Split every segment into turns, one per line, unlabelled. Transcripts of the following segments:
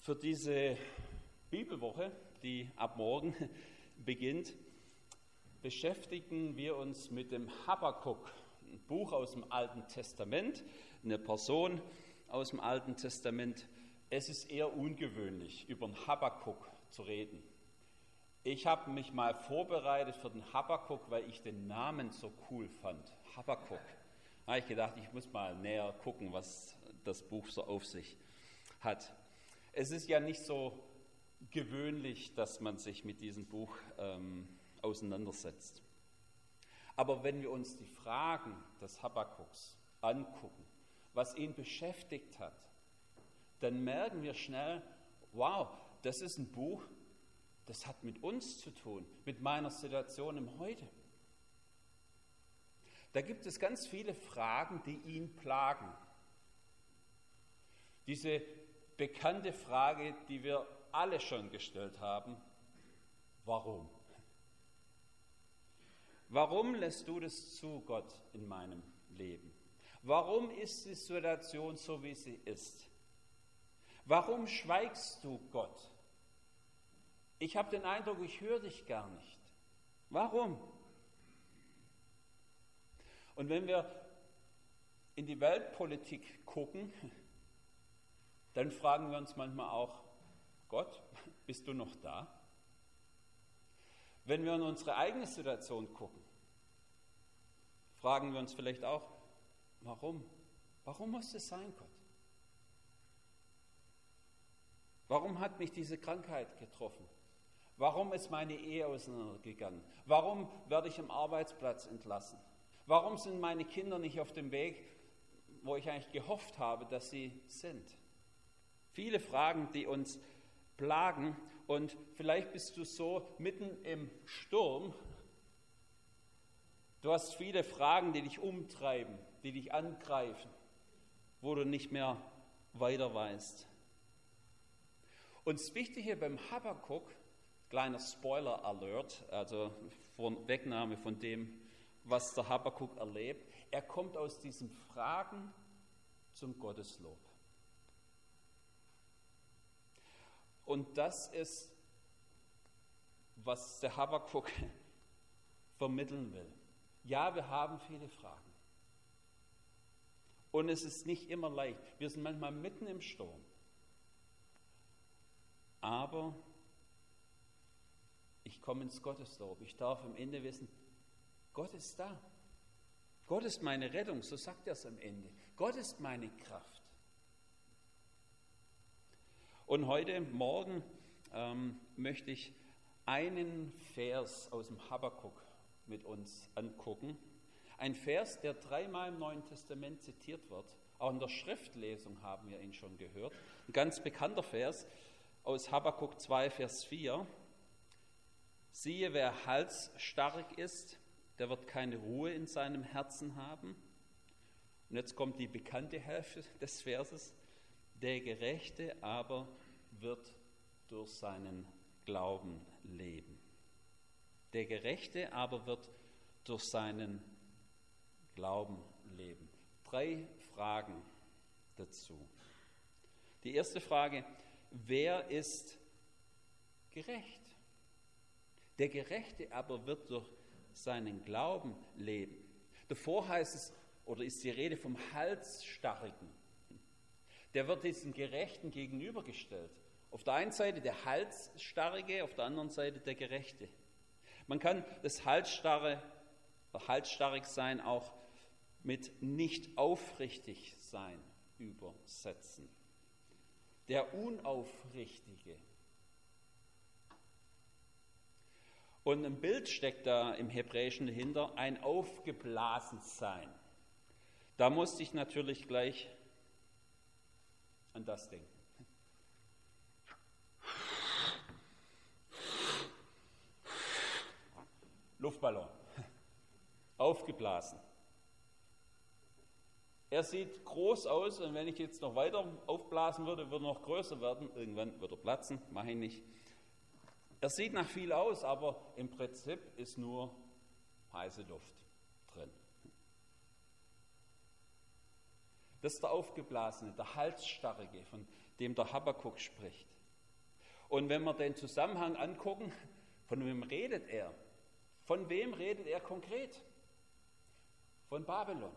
Für diese Bibelwoche, die ab morgen beginnt, beschäftigen wir uns mit dem Habakuk, ein Buch aus dem Alten Testament, eine Person aus dem Alten Testament. Es ist eher ungewöhnlich, über den Habakuk zu reden. Ich habe mich mal vorbereitet für den Habakuk, weil ich den Namen so cool fand. Habakuk. Da habe ich gedacht, ich muss mal näher gucken, was das Buch so auf sich hat. Es ist ja nicht so gewöhnlich, dass man sich mit diesem Buch auseinandersetzt. Aber wenn wir uns die Fragen des Habakuks angucken, was ihn beschäftigt hat, dann merken wir schnell, wow, das ist ein Buch, das hat mit uns zu tun, mit meiner Situation im Heute. Da gibt es ganz viele Fragen, die ihn plagen. Diese bekannte Frage, die wir alle schon gestellt haben: Warum? Warum lässt du das zu, Gott, in meinem Leben? Warum ist die Situation so, wie sie ist? Warum schweigst du, Gott? Ich habe den Eindruck, ich höre dich gar nicht. Warum? Und wenn wir in die Weltpolitik gucken, dann fragen wir uns manchmal auch: Gott, bist du noch da? Wenn wir in unsere eigene Situation gucken, fragen wir uns vielleicht auch: Warum? Warum muss es sein, Gott? Warum hat mich diese Krankheit getroffen? Warum ist meine Ehe auseinandergegangen? Warum werde ich am Arbeitsplatz entlassen? Warum sind meine Kinder nicht auf dem Weg, wo ich eigentlich gehofft habe, dass sie sind? Viele Fragen, die uns plagen, und vielleicht bist du so mitten im Sturm. Du hast viele Fragen, die dich umtreiben, die dich angreifen, wo du nicht mehr weiter weißt. Und das Wichtige beim Habakuk, kleiner Spoiler-Alert, also Vorwegnahme von dem, was der Habakuk erlebt, er kommt aus diesen Fragen zum Gotteslob. Und das ist, was der Habakuk vermitteln will. Ja, wir haben viele Fragen. Und es ist nicht immer leicht. Wir sind manchmal mitten im Sturm. Aber ich komme ins Gotteslob. Ich darf am Ende wissen, Gott ist da. Gott ist meine Rettung, so sagt er es am Ende. Gott ist meine Kraft. Und heute Morgen möchte ich einen Vers aus dem Habakuk mit uns angucken. Ein Vers, der 3-mal im Neuen Testament zitiert wird. Auch in der Schriftlesung haben wir ihn schon gehört. Ein ganz bekannter Vers aus Habakuk 2, Vers 4. Siehe, wer halsstarrig ist, der wird keine Ruhe in seinem Herzen haben. Und jetzt kommt die bekannte Hälfte des Verses. Der Gerechte aber wird durch seinen Glauben leben. Der Gerechte aber wird durch seinen Glauben leben. 3 Fragen dazu. Die erste Frage: Wer ist gerecht? Der Gerechte aber wird durch seinen Glauben leben. Davor heißt es, oder ist die Rede vom Halsstarrigen. Der wird diesem Gerechten gegenübergestellt. Auf der einen Seite der Halsstarrige, auf der anderen Seite der Gerechte. Man kann das halsstarrig sein auch mit nicht aufrichtig sein übersetzen. Der Unaufrichtige. Und ein Bild steckt da im Hebräischen dahinter, ein Aufgeblasensein. Da musste ich natürlich gleich an das denken. Luftballon. Aufgeblasen. Er sieht groß aus, und wenn ich jetzt noch weiter aufblasen würde, würde er noch größer werden. Irgendwann wird er platzen, mache ich nicht. Er sieht nach viel aus, aber im Prinzip ist nur heiße Luft drin. Das ist der Aufgeblasene, der Halsstarrige, von dem der Habakuk spricht. Und wenn wir den Zusammenhang angucken, von wem redet er? Von wem redet er konkret? Von Babylon.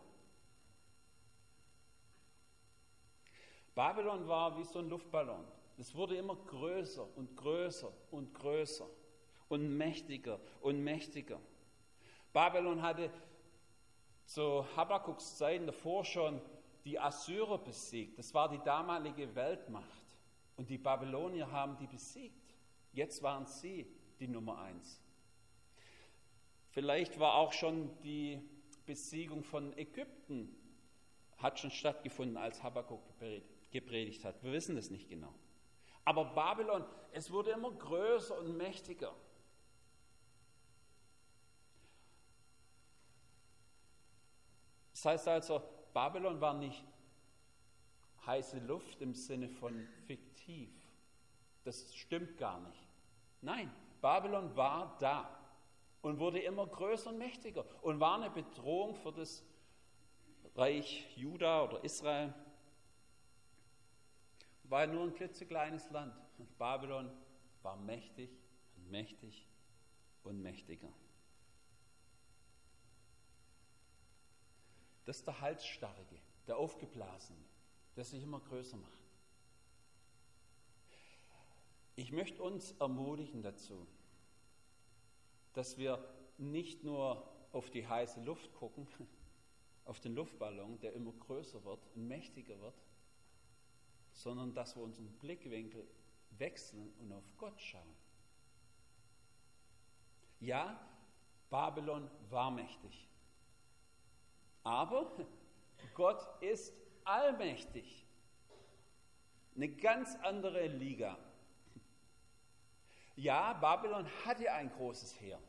Babylon war wie so ein Luftballon. Es wurde immer größer und größer und größer und mächtiger und mächtiger. Babylon hatte zu Habakuks Zeiten davor schon die Assyrer besiegt. Das war die damalige Weltmacht. Und die Babylonier haben die besiegt. Jetzt waren sie die Nummer 1. Vielleicht war auch schon die Besiegung von Ägypten, hat schon stattgefunden, als Habakuk gepredigt hat. Wir wissen das nicht genau. Aber Babylon, es wurde immer größer und mächtiger. Das heißt also, Babylon war nicht heiße Luft im Sinne von fiktiv. Das stimmt gar nicht. Nein, Babylon war da und wurde immer größer und mächtiger und war eine Bedrohung für das Reich Juda oder Israel. War nur ein klitzekleines Land. Und Babylon war mächtig und mächtig und mächtiger. Das ist der Halsstarrige, der Aufgeblasene, der sich immer größer macht. Ich möchte uns ermutigen dazu, dass wir nicht nur auf die heiße Luft gucken, auf den Luftballon, der immer größer wird und mächtiger wird, sondern dass wir unseren Blickwinkel wechseln und auf Gott schauen. Ja, Babylon war mächtig, aber Gott ist allmächtig. Eine ganz andere Liga. Ja, Babylon hatte ein großes Heer.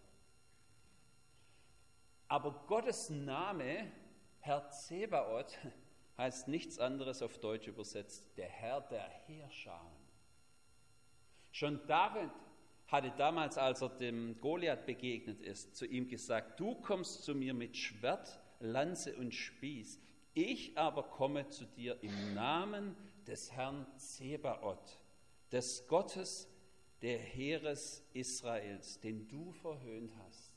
Aber Gottes Name, Herr Zebaoth, heißt nichts anderes auf Deutsch übersetzt, der Herr der Heerscharen. Schon David hatte damals, als er dem Goliath begegnet ist, zu ihm gesagt, du kommst zu mir mit Schwert, Lanze und Spieß, ich aber komme zu dir im Namen des Herrn Zebaoth, des Gottes der Heeres Israels, den du verhöhnt hast.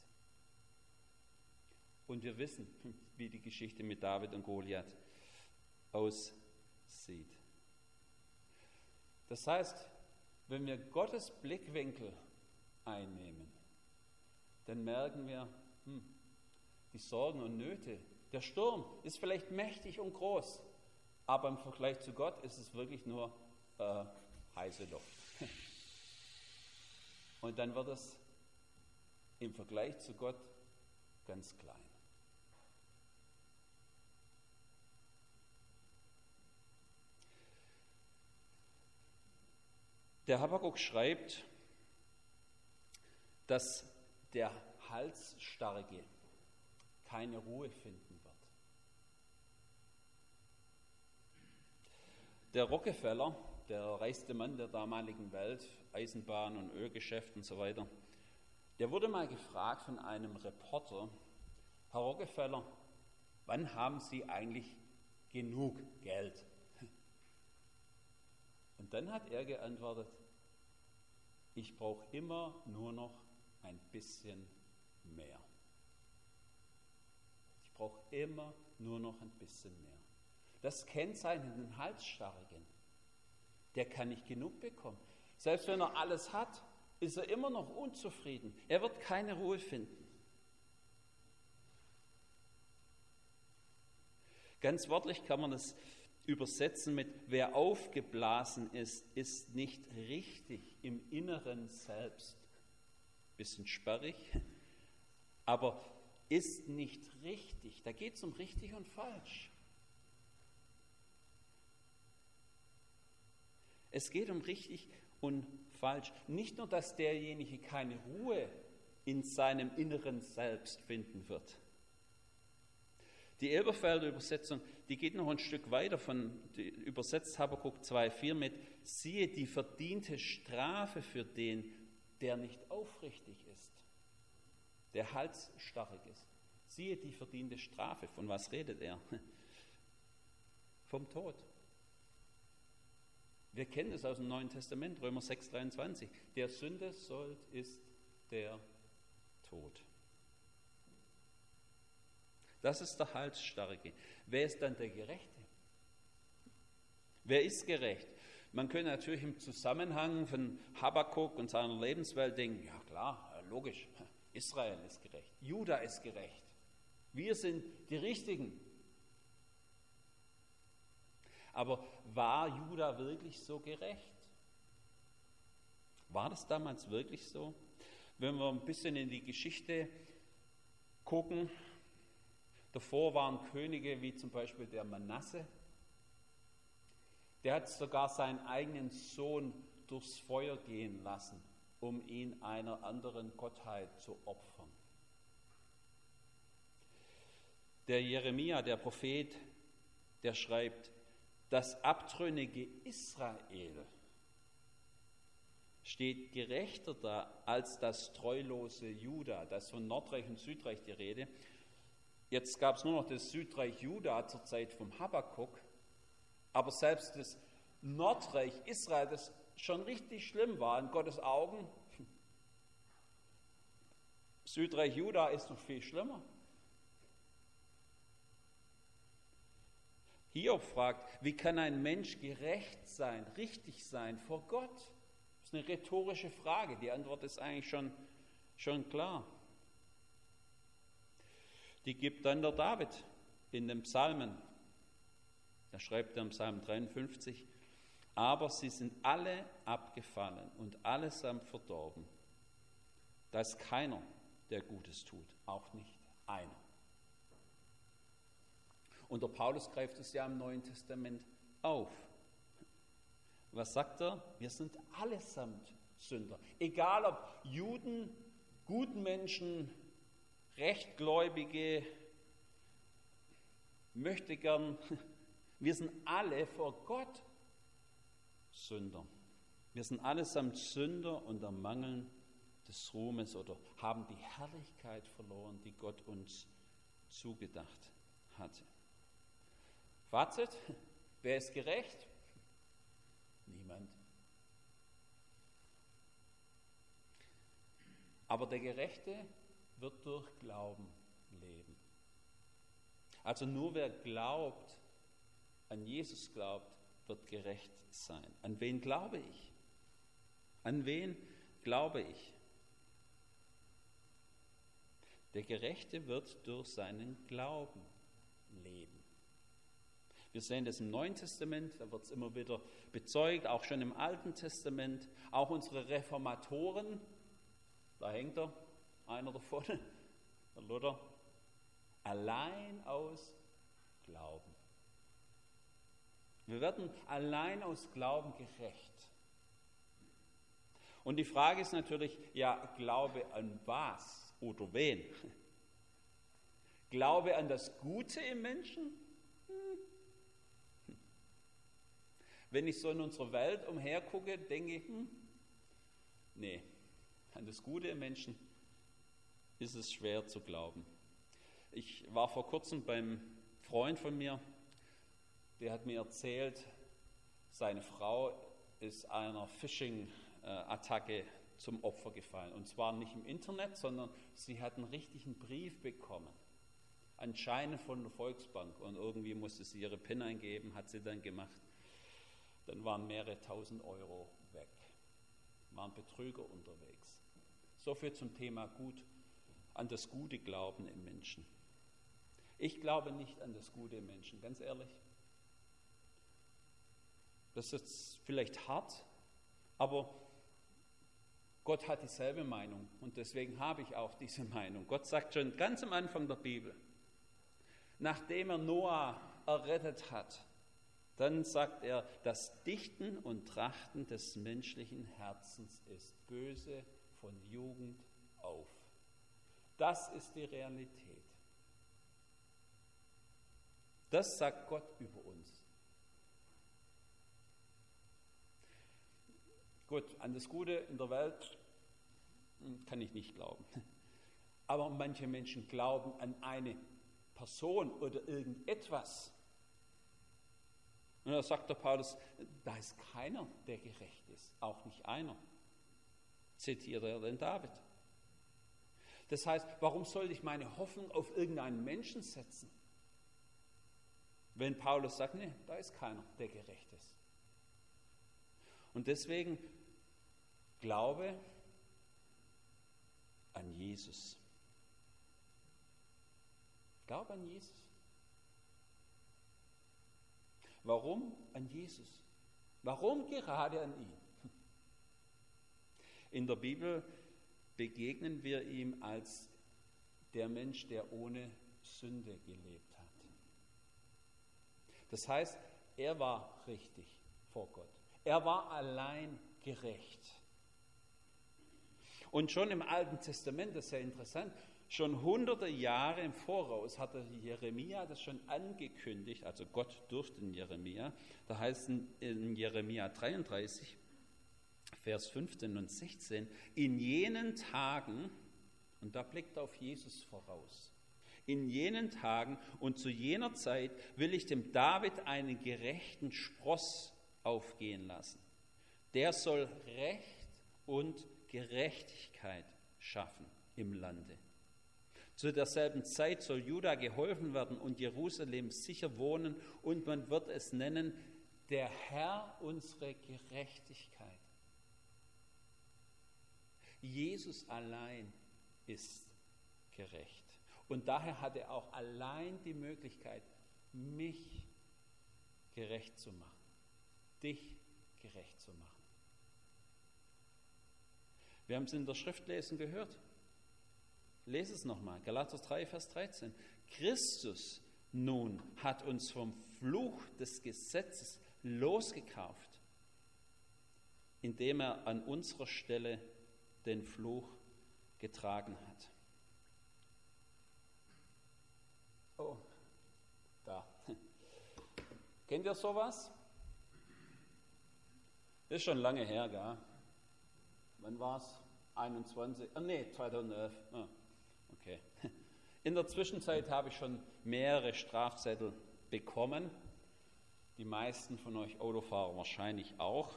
Und wir wissen, wie die Geschichte mit David und Goliath aussieht. Das heißt, wenn wir Gottes Blickwinkel einnehmen, dann merken wir, die Sorgen und Nöte, der Sturm ist vielleicht mächtig und groß, aber im Vergleich zu Gott ist es wirklich nur heiße Luft. Und dann wird es im Vergleich zu Gott ganz klein. Der Habakuk schreibt, dass der Halsstarrige keine Ruhe finden wird. Der Rockefeller, der reichste Mann der damaligen Welt, Eisenbahn und Ölgeschäft und so weiter, der wurde mal gefragt von einem Reporter, Herr Rockefeller, wann haben Sie eigentlich genug Geld? Und dann hat er geantwortet, ich brauche immer nur noch ein bisschen mehr. Ich brauche immer nur noch ein bisschen mehr. Das kennzeichnet den Halsstarrigen. Der kann nicht genug bekommen. Selbst wenn er alles hat, ist er immer noch unzufrieden. Er wird keine Ruhe finden. Ganz wörtlich kann man es übersetzen mit, wer aufgeblasen ist, ist nicht richtig im Inneren selbst. Bisschen sperrig, aber ist nicht richtig. Da geht es um richtig und falsch. Es geht um richtig und falsch. Nicht nur, dass derjenige keine Ruhe in seinem inneren Selbst finden wird. Die Elberfelder Übersetzung, die geht noch ein Stück weiter, die übersetzt Habakuk 2,4 mit, siehe die verdiente Strafe für den, der nicht aufrichtig ist, der halsstarrig ist. Siehe die verdiente Strafe. Von was redet er? Vom Tod. Wir kennen es aus dem Neuen Testament, Römer 6,23. Der Sünde sollt ist der Tod. Das ist der Halsstarrige. Wer ist dann der Gerechte? Wer ist gerecht? Man könnte natürlich im Zusammenhang von Habakuk und seiner Lebenswelt denken, ja klar, logisch, Israel ist gerecht, Juda ist gerecht. Wir sind die Richtigen. Aber war Juda wirklich so gerecht? War das damals wirklich so? Wenn wir ein bisschen in die Geschichte gucken, davor waren Könige wie zum Beispiel der Manasse. Der hat sogar seinen eigenen Sohn durchs Feuer gehen lassen, um ihn einer anderen Gottheit zu opfern. Der Jeremia, der Prophet, der schreibt, das abtrünnige Israel steht gerechter da als das treulose Juda. Das ist von Nordreich und Südreich die Rede. Jetzt gab es nur noch das Südreich Juda zur Zeit vom Habakuk, aber selbst das Nordreich Israel, das schon richtig schlimm war in Gottes Augen, Südreich Juda ist noch viel schlimmer. Hiob fragt, wie kann ein Mensch gerecht sein, richtig sein vor Gott? Das ist eine rhetorische Frage. Die Antwort ist eigentlich schon klar. Die gibt dann der David in den Psalmen. Da schreibt er im Psalm 53, aber sie sind alle abgefallen und allesamt verdorben. Da ist keiner, der Gutes tut, auch nicht einer. Und der Paulus greift es ja im Neuen Testament auf. Was sagt er? Wir sind allesamt Sünder. Egal ob Juden, guten Menschen, Rechtgläubige, möchte gern, wir sind alle vor Gott Sünder. Wir sind allesamt Sünder und ermangeln des Ruhmes oder haben die Herrlichkeit verloren, die Gott uns zugedacht hatte. Fazit, wer ist gerecht? Niemand. Aber der Gerechte wird durch Glauben leben. Also nur wer glaubt, an Jesus glaubt, wird gerecht sein. An wen glaube ich? An wen glaube ich? Der Gerechte wird durch seinen Glauben leben. Wir sehen das im Neuen Testament, da wird es immer wieder bezeugt, auch schon im Alten Testament. Auch unsere Reformatoren, da hängt einer davon, der Luther, allein aus Glauben. Wir werden allein aus Glauben gerecht. Und die Frage ist natürlich, ja, Glaube an was oder wen? Glaube an das Gute im Menschen? Wenn ich so in unserer Welt umhergucke, denke ich, nee, an das Gute im Menschen ist es schwer zu glauben. Ich war vor kurzem beim Freund von mir, der hat mir erzählt, seine Frau ist einer Phishing-Attacke zum Opfer gefallen. Und zwar nicht im Internet, sondern sie hat einen richtigen Brief bekommen, anscheinend von der Volksbank. Und irgendwie musste sie ihre PIN eingeben, hat sie dann gemacht. Dann waren mehrere tausend Euro weg. Waren Betrüger unterwegs. So viel zum Thema Gut, an das gute Glauben im Menschen. Ich glaube nicht an das Gute im Menschen, ganz ehrlich. Das ist jetzt vielleicht hart, aber Gott hat dieselbe Meinung und deswegen habe ich auch diese Meinung. Gott sagt schon ganz am Anfang der Bibel, nachdem er Noah errettet hat, dann sagt er, das Dichten und Trachten des menschlichen Herzens ist böse von Jugend auf. Das ist die Realität. Das sagt Gott über uns. Gut, an das Gute in der Welt kann ich nicht glauben. Aber manche Menschen glauben an eine Person oder irgendetwas. Und da sagt der Paulus, da ist keiner, der gerecht ist, auch nicht einer. Zitiert er den David. Das heißt, warum sollte ich meine Hoffnung auf irgendeinen Menschen setzen? Wenn Paulus sagt, nee, da ist keiner, der gerecht ist. Und deswegen glaube an Jesus. Glaube an Jesus. Warum an Jesus? Warum gerade an ihn? In der Bibel begegnen wir ihm als der Mensch, der ohne Sünde gelebt hat. Das heißt, er war richtig vor Gott. Er war allein gerecht. Und schon im Alten Testament, das ist ja interessant, schon hunderte Jahre im Voraus hatte Jeremia das schon angekündigt, also Gott durch den Jeremia. Da heißt es in Jeremia 33, Vers 15 und 16, in jenen Tagen, und da blickt auf Jesus voraus, in jenen Tagen und zu jener Zeit will ich dem David einen gerechten Spross aufgehen lassen. Der soll Recht und Gerechtigkeit schaffen im Lande. Zu derselben Zeit soll Juda geholfen werden und Jerusalem sicher wohnen und man wird es nennen, der Herr unsere Gerechtigkeit. Jesus allein ist gerecht. Und daher hat er auch allein die Möglichkeit, mich gerecht zu machen, dich gerecht zu machen. Wir haben es in der Schriftlesung gehört. Lese es nochmal, Galater 3, Vers 13. Christus nun hat uns vom Fluch des Gesetzes losgekauft, indem er an unserer Stelle den Fluch getragen hat. Oh, da. Kennt ihr sowas? Das ist schon lange her, gell? Wann war es? 2011. Ah, okay. In der Zwischenzeit habe ich schon mehrere Strafzettel bekommen. Die meisten von euch Autofahrer wahrscheinlich auch.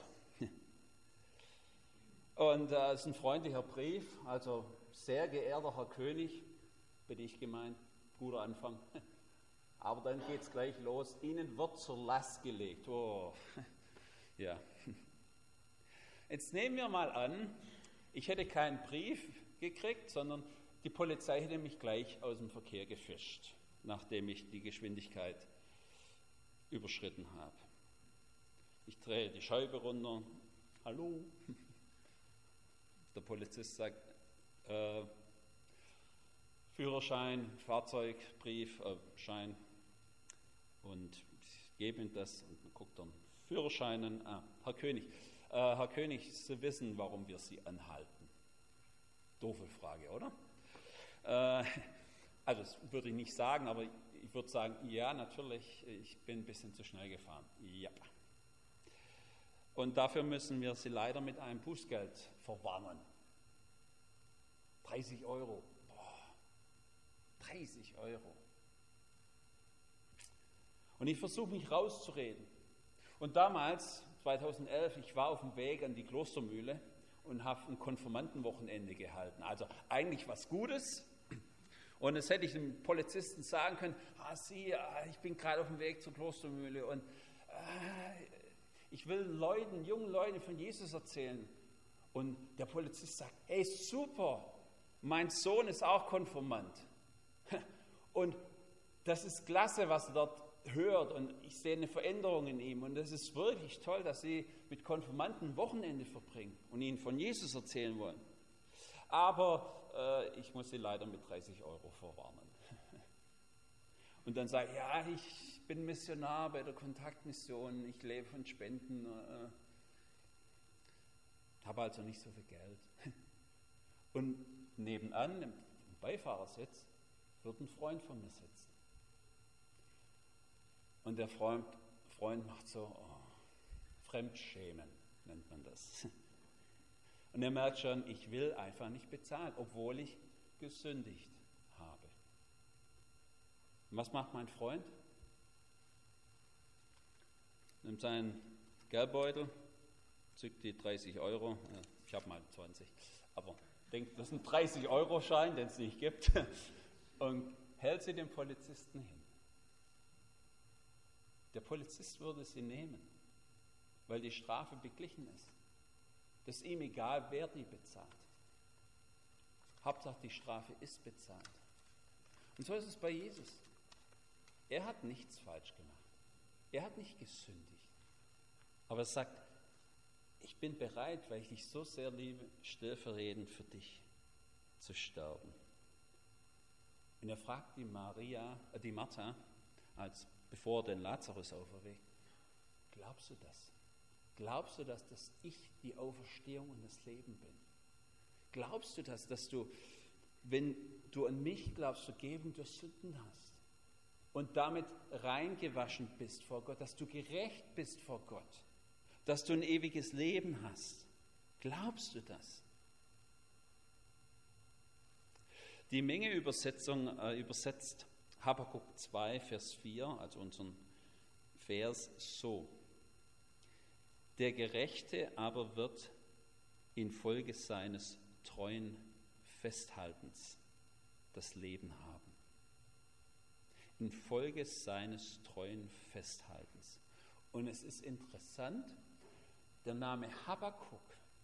Und es ist ein freundlicher Brief, also sehr geehrter Herr König, bin ich gemeint, guter Anfang. Aber dann geht es gleich los, Ihnen wird zur Last gelegt. Oh. Ja. Jetzt nehmen wir mal an, ich hätte keinen Brief gekriegt, sondern die Polizei hätte mich gleich aus dem Verkehr gefischt, nachdem ich die Geschwindigkeit überschritten habe. Ich drehe die Scheibe runter. Hallo? Der Polizist sagt, Führerschein, Fahrzeugbrief, Schein, und ich gebe ihm das und dann guckt er Führerschein an. Herr König, Sie wissen, warum wir Sie anhalten. Doofe Frage, oder? Also das würde ich nicht sagen, aber ich würde sagen, ja, natürlich, ich bin ein bisschen zu schnell gefahren. Ja. Und dafür müssen wir Sie leider mit einem Bußgeld verwarnen. 30 €. Boah, 30 €. Und ich versuche mich rauszureden. Und damals, 2011, ich war auf dem Weg an die Klostermühle und habe ein Konfirmandenwochenende gehalten. Also eigentlich was Gutes. Und das hätte ich dem Polizisten sagen können, ich bin gerade auf dem Weg zur Klostermühle und ich will jungen Leuten von Jesus erzählen. Und der Polizist sagt, ey, super, mein Sohn ist auch Konfirmand. Und das ist klasse, was er dort hört, und ich sehe eine Veränderung in ihm. Und es ist wirklich toll, dass Sie mit Konfirmanden ein Wochenende verbringen und ihnen von Jesus erzählen wollen. Aber ich muss Sie leider mit 30 € verwarnen. Und dann sage ich, ja, ich bin Missionar bei der Kontaktmission, ich lebe von Spenden, habe also nicht so viel Geld. Und nebenan, im Beifahrersitz, wird ein Freund von mir sitzen. Und der Freund macht so, Fremdschämen nennt man das. Und er merkt schon, ich will einfach nicht bezahlen, obwohl ich gesündigt habe. Und was macht mein Freund? nimmt seinen Geldbeutel, zückt die 30 Euro, ich habe mal 20, aber denkt, das ist ein 30-Euro-Schein, den es nicht gibt, und hält sie dem Polizisten hin. Der Polizist würde sie nehmen, weil die Strafe beglichen ist. Das ist ihm egal, wer die bezahlt. Hauptsache, die Strafe ist bezahlt. Und so ist es bei Jesus. Er hat nichts falsch gemacht. Er hat nicht gesündigt. Aber er sagt, ich bin bereit, weil ich dich so sehr liebe, stellvertretend für dich zu sterben. Und er fragt die Martha, bevor er den Lazarus auferweckt, glaubst du das? Glaubst du das, dass ich die Auferstehung und das Leben bin? Glaubst du das, dass du, wenn du an mich glaubst, Vergebung der Sünden hast und damit reingewaschen bist vor Gott, dass du gerecht bist vor Gott, dass du ein ewiges Leben hast? Glaubst du das? Die Menge-Übersetzung übersetzt Habakuk 2, Vers 4, also unseren Vers, so. Der Gerechte aber wird infolge seines treuen Festhaltens das Leben haben. Infolge seines treuen Festhaltens. Und es ist interessant, der Name Habakuk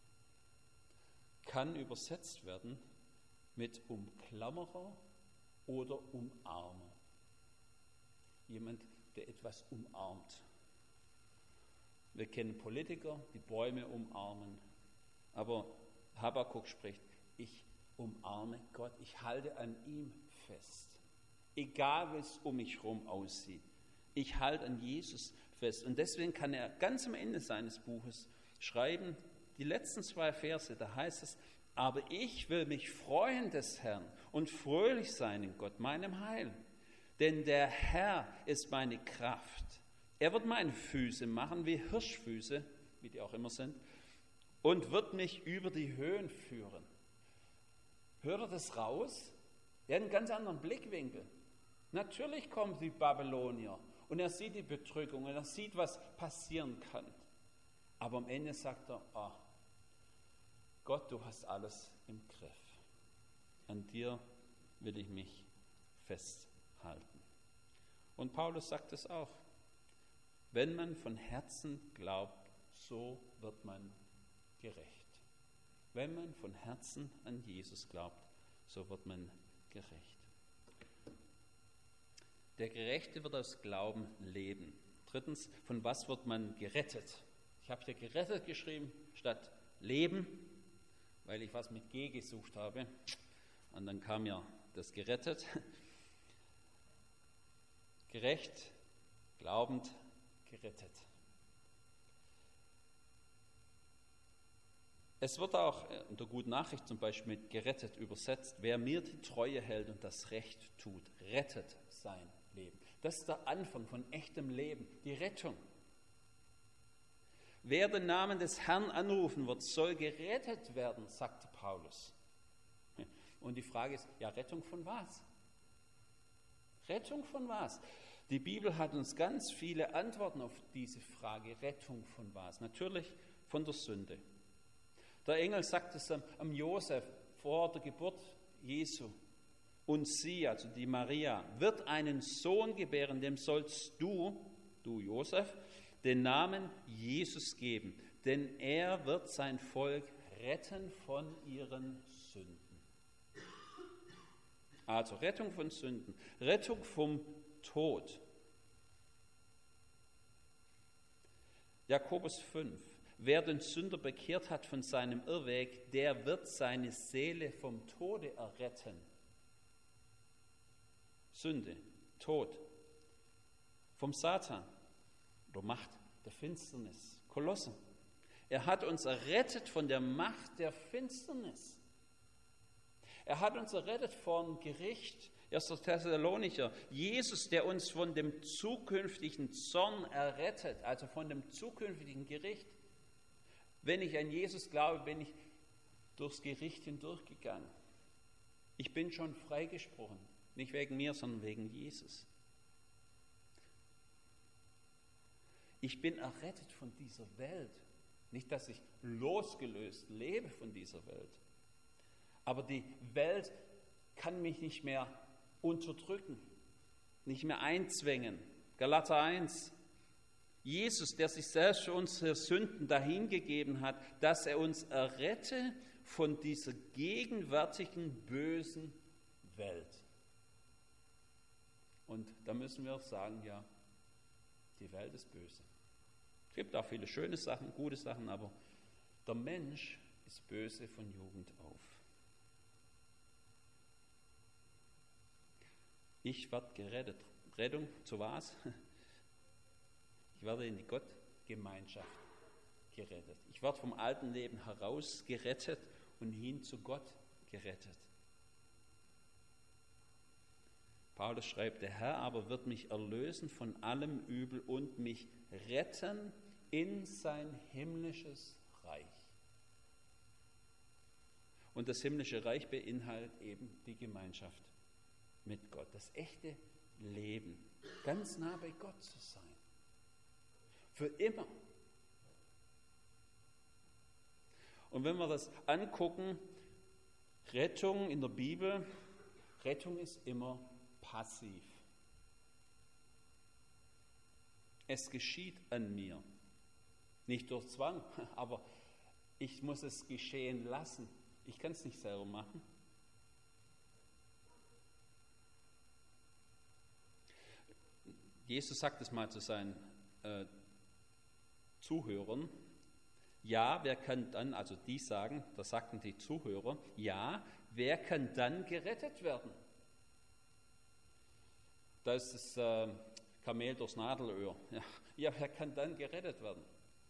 kann übersetzt werden mit Umklammerer oder Umarmer. Jemand, der etwas umarmt. Wir kennen Politiker, die Bäume umarmen, aber Habakuk spricht, ich umarme Gott, ich halte an ihm fest. Egal, wie es um mich herum aussieht. Ich halte an Jesus fest. Und deswegen kann er ganz am Ende seines Buches schreiben, die letzten 2 Verse, da heißt es, aber ich will mich freuen des Herrn und fröhlich sein in Gott, meinem Heil. Denn der Herr ist meine Kraft. Er wird meine Füße machen wie Hirschfüße, wie die auch immer sind, und wird mich über die Höhen führen. Hört er das raus? Er hat einen ganz anderen Blickwinkel. Natürlich kommen die Babylonier und er sieht die Bedrückung und er sieht, was passieren kann. Aber am Ende sagt er, Gott, du hast alles im Griff. An dir will ich mich festhalten. Und Paulus sagt es auch. Wenn man von Herzen glaubt, so wird man gerecht. Wenn man von Herzen an Jesus glaubt, so wird man gerecht. Der Gerechte wird aus Glauben leben. 3. Von was wird man gerettet? Ich habe hier gerettet geschrieben statt leben, weil ich was mit G gesucht habe. Und dann kam ja das gerettet. Gerecht, glaubend, gerettet. Es wird auch in der Guten Nachricht zum Beispiel mit gerettet übersetzt. Wer mir die Treue hält und das Recht tut, rettet sein Leben. Das ist der Anfang von echtem Leben, die Rettung. Wer den Namen des Herrn anrufen wird, soll gerettet werden, sagte Paulus. Und die Frage ist, ja, Rettung von was? Rettung von was? Die Bibel hat uns ganz viele Antworten auf diese Frage, Rettung von was? Natürlich von der Sünde. Der Engel sagt es am Josef vor der Geburt Jesu. Und sie, also die Maria, wird einen Sohn gebären, dem sollst du Josef, den Namen Jesus geben. Denn er wird sein Volk retten von ihren Sünden. Also Rettung von Sünden, Rettung vom Tod. Jakobus 5. Wer den Sünder bekehrt hat von seinem Irrweg, der wird seine Seele vom Tode erretten. Sünde, Tod, vom Satan oder Macht der Finsternis. Kolosse. Er hat uns errettet von der Macht der Finsternis. Er hat uns errettet vom Gericht. 1. Thessalonicher. Jesus, der uns von dem zukünftigen Zorn errettet, also von dem zukünftigen Gericht. Wenn ich an Jesus glaube, bin ich durchs Gericht hindurchgegangen. Ich bin schon freigesprochen. Nicht wegen mir, sondern wegen Jesus. Ich bin errettet von dieser Welt. Nicht, dass ich losgelöst lebe von dieser Welt. Aber die Welt kann mich nicht mehr unterdrücken, nicht mehr einzwängen. Galater 1. Jesus, der sich selbst für unsere Sünden dahingegeben hat, dass er uns errette von dieser gegenwärtigen bösen Welt. Und da müssen wir auch sagen, ja, die Welt ist böse. Es gibt auch viele schöne Sachen, gute Sachen, aber der Mensch ist böse von Jugend auf. Ich werde gerettet. Rettung zu was? Ich werde in die Gottgemeinschaft gerettet. Ich werde vom alten Leben heraus gerettet und hin zu Gott gerettet. Paulus schreibt, der Herr aber wird mich erlösen von allem Übel und mich retten in sein himmlisches Reich. Und das himmlische Reich beinhaltet eben die Gemeinschaft mit Gott, das echte Leben, ganz nah bei Gott zu sein. Für immer. Und wenn wir das angucken, Rettung in der Bibel, Rettung ist immer passiv. Es geschieht an mir. Nicht durch Zwang, aber ich muss es geschehen lassen. Ich kann es nicht selber machen. Jesus sagt es mal zu seinen Zuhörern. Ja, wer kann dann, also die sagen, da sagten die Zuhörer, ja, wer kann dann gerettet werden? Da ist das Kamel durchs Nadelöhr. Ja, wer kann dann gerettet werden?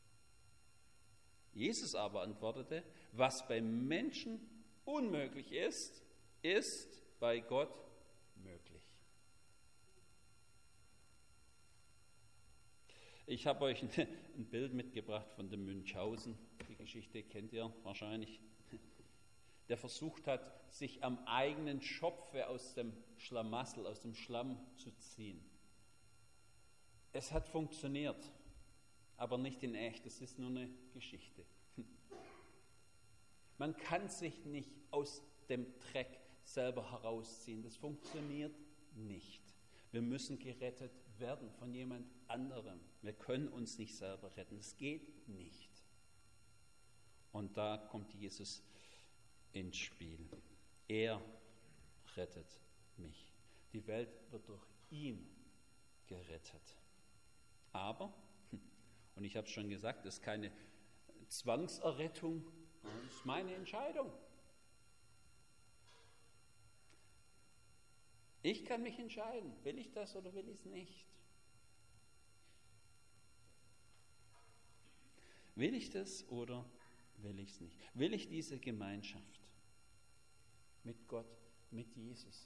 Jesus aber antwortete, was bei Menschen unmöglich ist, ist bei Gott möglich. Ich habe euch ein Bild mitgebracht von dem Münchhausen. Die Geschichte kennt ihr wahrscheinlich. Der versucht hat, sich am eigenen Schopfe aus dem Schlamassel, aus dem Schlamm zu ziehen. Es hat funktioniert, aber nicht in echt. Es ist nur eine Geschichte. Man kann sich nicht aus dem Dreck selber herausziehen. Das funktioniert nicht. Wir müssen gerettet werden von jemand anderem. Wir können uns nicht selber retten. Es geht nicht. Und da kommt Jesus ins Spiel. Er rettet mich. Die Welt wird durch ihn gerettet. Aber, und ich habe es schon gesagt, das ist keine Zwangserrettung, das ist meine Entscheidung. Ich kann mich entscheiden, will ich das oder will ich es nicht? Will ich das oder will ich es nicht? Will ich diese Gemeinschaft mit Gott, mit Jesus?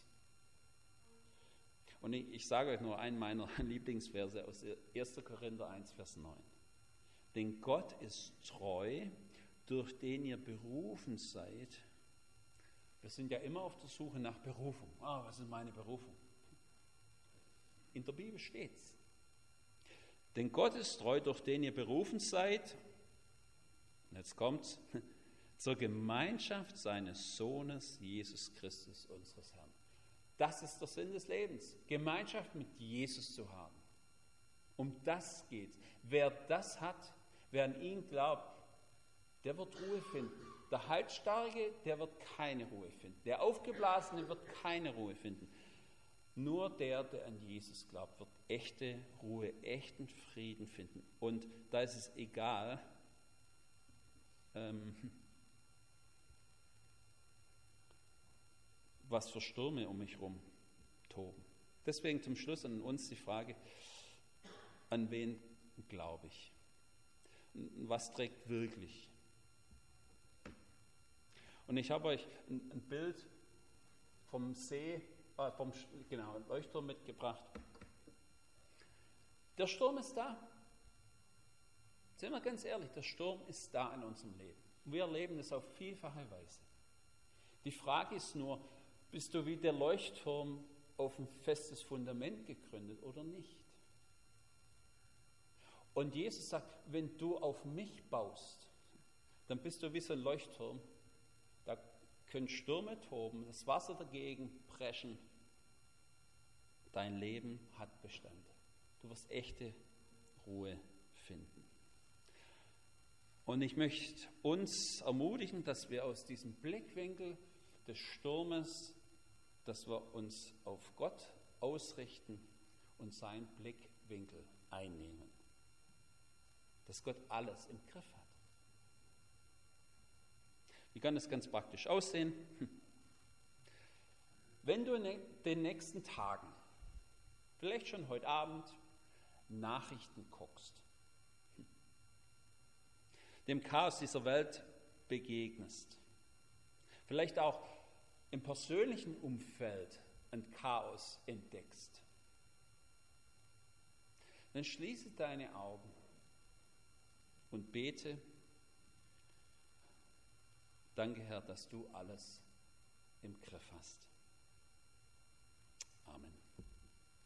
Und ich sage euch nur einen meiner Lieblingsverse aus 1. Korinther 1, Vers 9. Denn Gott ist treu, durch den ihr berufen seid. Wir sind ja immer auf der Suche nach Berufung. Was ist meine Berufung? In der Bibel steht's. Denn Gott ist treu, durch den ihr berufen seid. Und jetzt kommt's. Zur Gemeinschaft seines Sohnes, Jesus Christus, unseres Herrn. Das ist der Sinn des Lebens. Gemeinschaft mit Jesus zu haben. Um das geht's. Wer das hat, wer an ihn glaubt, der wird Ruhe finden. Der Halsstarrige, der wird keine Ruhe finden. Der Aufgeblasene wird keine Ruhe finden. Nur der an Jesus glaubt, wird echte Ruhe, echten Frieden finden. Und da ist es egal, was für Stürme um mich herum toben. Deswegen zum Schluss an uns die Frage, an wen glaube ich? Was trägt wirklich? Und ich habe euch ein Bild vom See, ein Leuchtturm mitgebracht. Der Sturm ist da. Sind wir ganz ehrlich, der Sturm ist da in unserem Leben. Wir erleben es auf vielfache Weise. Die Frage ist nur, bist du wie der Leuchtturm auf ein festes Fundament gegründet oder nicht? Und Jesus sagt, wenn du auf mich baust, dann bist du wie so ein Leuchtturm. Da können Stürme toben, das Wasser dagegen preschen. Dein Leben hat Bestand. Du wirst echte Ruhe finden. Und ich möchte uns ermutigen, dass wir aus diesem Blickwinkel des Sturmes, dass wir uns auf Gott ausrichten und seinen Blickwinkel einnehmen. Dass Gott alles im Griff hat. Wie kann das ganz praktisch aussehen? Wenn du in den nächsten Tagen, vielleicht schon heute Abend, Nachrichten guckst, dem Chaos dieser Welt begegnest, vielleicht auch im persönlichen Umfeld ein Chaos entdeckst, dann schließe deine Augen und bete: Danke, Herr, dass du alles im Griff hast.